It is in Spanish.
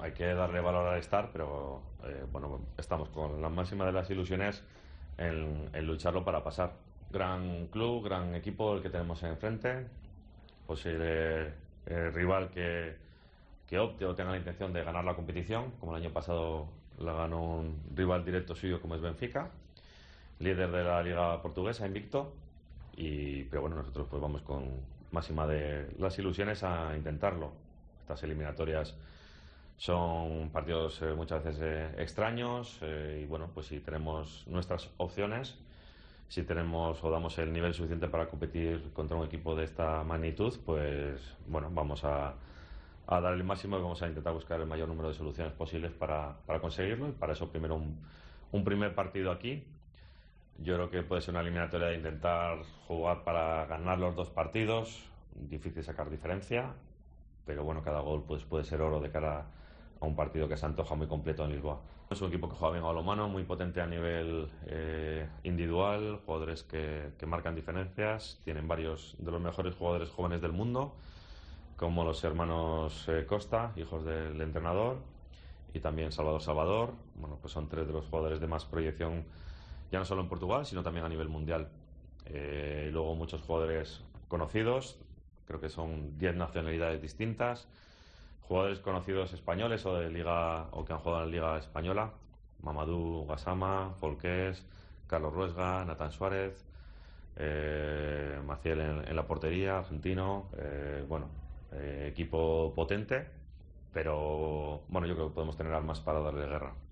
hay que darle valor al estar, pero bueno, estamos con la máxima de las ilusiones en lucharlo para pasar. Gran club, gran equipo el que tenemos enfrente, posible rival que opte o tenga la intención de ganar la competición, como el año pasado la ganó un rival directo suyo como es Benfica, líder de la Liga Portuguesa, invicto, pero bueno, nosotros pues vamos con máxima de las ilusiones a intentarlo. Estas eliminatorias son partidos muchas veces extraños y bueno, pues si tenemos nuestras opciones, si tenemos o damos el nivel suficiente para competir contra un equipo de esta magnitud, pues bueno, vamos a dar el máximo y vamos a intentar buscar el mayor número de soluciones posibles para conseguirlo, y para eso primero un primer partido aquí. Yo creo que puede ser una eliminatoria de intentar jugar para ganar los dos partidos, difícil sacar diferencia, pero bueno, cada gol pues puede ser oro de cara a un partido que se antoja muy completo en Lisboa. Es un equipo que juega bien a balonmano, muy potente a nivel individual, jugadores que marcan diferencias, tienen varios de los mejores jugadores jóvenes del mundo, como los hermanos Costa, hijos del entrenador, y también Salvador. Bueno, pues son tres de los jugadores de más proyección, ya no solo en Portugal, sino también a nivel mundial. Y luego muchos jugadores conocidos, creo que son 10 nacionalidades distintas, jugadores conocidos españoles o de liga o que han jugado en la Liga Española: Mamadou Gassama, Folqués, Carlos Ruesga, Natán Suárez, Maciel en la portería, argentino. Bueno, equipo potente, pero bueno, yo creo que podemos tener armas para darle guerra.